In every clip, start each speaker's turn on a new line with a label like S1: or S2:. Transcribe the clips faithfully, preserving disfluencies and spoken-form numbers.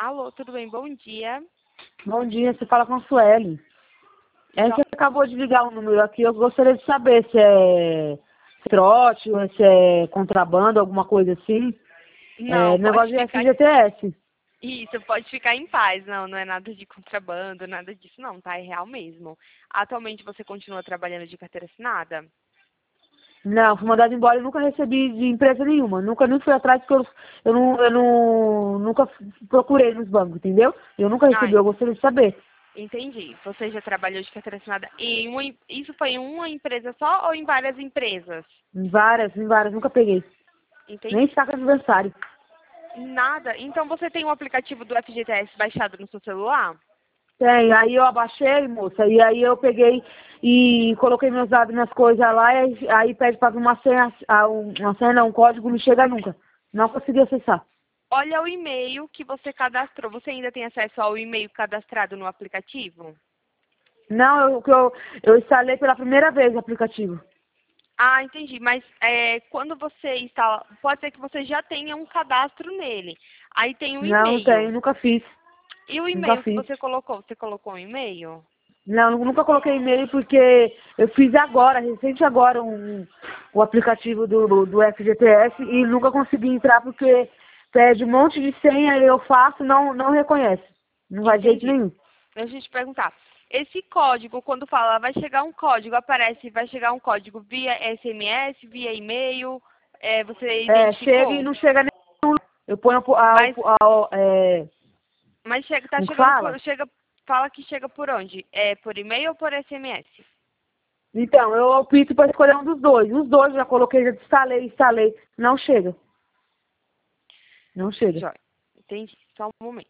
S1: Alô, tudo bem? Bom dia.
S2: Bom dia, você fala com a Sueli. É que
S1: Jo-
S2: você acabou de ligar o número aqui, eu gostaria de saber se é trote ou se é contrabando, alguma coisa assim. É
S1: Não, pode
S2: negócio de
S1: ficar.
S2: F G T S.
S1: Isso, pode ficar em paz. Não, não é nada de contrabando, nada disso, não, tá? É real mesmo. Atualmente você continua trabalhando de carteira assinada?
S2: Não, fui mandada embora e nunca recebi de empresa nenhuma. Nunca nem fui atrás porque eu, eu, não, eu não, nunca procurei nos bancos, entendeu? Eu nunca recebi,
S1: Ai,
S2: eu gostaria de saber.
S1: entendi. Você já trabalhou de carteira assinada em uma, em- isso foi em uma empresa só ou em várias empresas?
S2: Em várias, em várias, nunca peguei. Nem
S1: Entendi.
S2: saca de aniversário.
S1: Nada. Então você tem o aplicativo do F G T S baixado no seu celular?
S2: Tem, aí eu abaixei, moça, e aí eu peguei e coloquei meus dados, minhas coisas lá, e aí, aí pede para uma senha, ah, um- uma senha, não, um código, não chega nunca. Não consegui acessar.
S1: Olha o e-mail que você cadastrou. Você ainda tem acesso ao e-mail cadastrado no aplicativo?
S2: Não, eu, que eu, eu instalei pela primeira vez o aplicativo.
S1: Ah, entendi. Mas é, quando você instala, pode ser que você já tenha um cadastro nele. Aí tem o
S2: Não, não tem,
S1: e-mail.
S2: nunca fiz,
S1: E o
S2: nunca
S1: e-mail que
S2: fiz.
S1: você colocou, você colocou um e-mail?
S2: Não, nu- nunca coloquei e-mail porque eu fiz agora, recente agora, um, o aplicativo do, do F G T S e nunca consegui entrar porque pede um monte de senha e eu faço, não, não reconhece. Não vai de jeito
S1: Entendi.
S2: nenhum.
S1: Deixa eu te perguntar. Esse código, quando fala, vai chegar um código, aparece, vai chegar um código via S M S, via e-mail, é, você
S2: É, chega e
S1: identificou?
S2: não chega nenhum. Eu ponho a,
S1: Mas,
S2: a, a, é,
S1: mas chega, tá
S2: como que
S1: chegando por,
S2: fala?
S1: chega, fala que chega por onde? É por e-mail ou por S M S?
S2: Então, eu opto para escolher um dos dois. Os dois já coloquei, já instalei, instalei. Não chega. Não chega.
S1: Jóia. Entendi. Só um momento.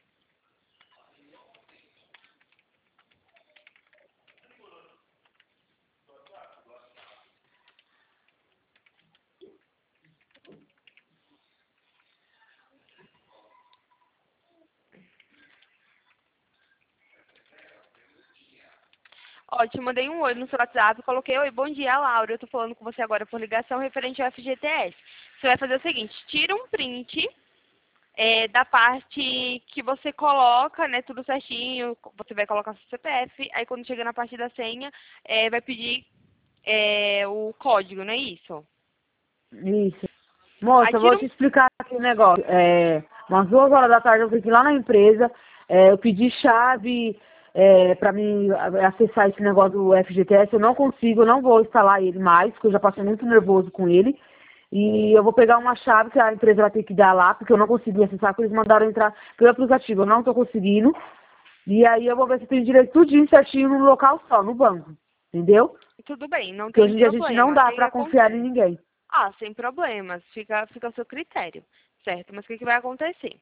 S1: Ó, te mandei um oi no seu WhatsApp, coloquei, oi, bom dia, Laura, eu tô falando com você agora por ligação referente ao F G T S. Você vai fazer o seguinte, tira um print é, da parte que você coloca, né, tudo certinho, você vai colocar seu C P F, aí quando chega na parte da senha, é, vai pedir é, o código, não é isso?
S2: Isso.
S1: Aí
S2: Moça, eu vou
S1: tira
S2: te
S1: um...
S2: explicar aqui o negócio. É, umas duas horas da tarde eu fui lá na empresa, é, eu pedi chave é, para mim acessar esse negócio do F G T S, eu não consigo, eu não vou instalar ele mais, porque eu já passei muito nervoso com ele. E eu vou pegar uma chave que a empresa vai ter que dar lá, porque eu não consegui acessar, porque eles mandaram entrar pelo aplicativo, eu não estou conseguindo. E aí eu vou ver se tem direito tudinho certinho num local só, no banco. Entendeu?
S1: Tudo bem, não
S2: Porque
S1: tem
S2: hoje em dia a gente não
S1: problema, o
S2: dá
S1: que que
S2: para confiar em
S1: acontece?
S2: ninguém.
S1: Ah, sem problemas, fica, fica ao seu critério, certo? Mas o que, que vai acontecer?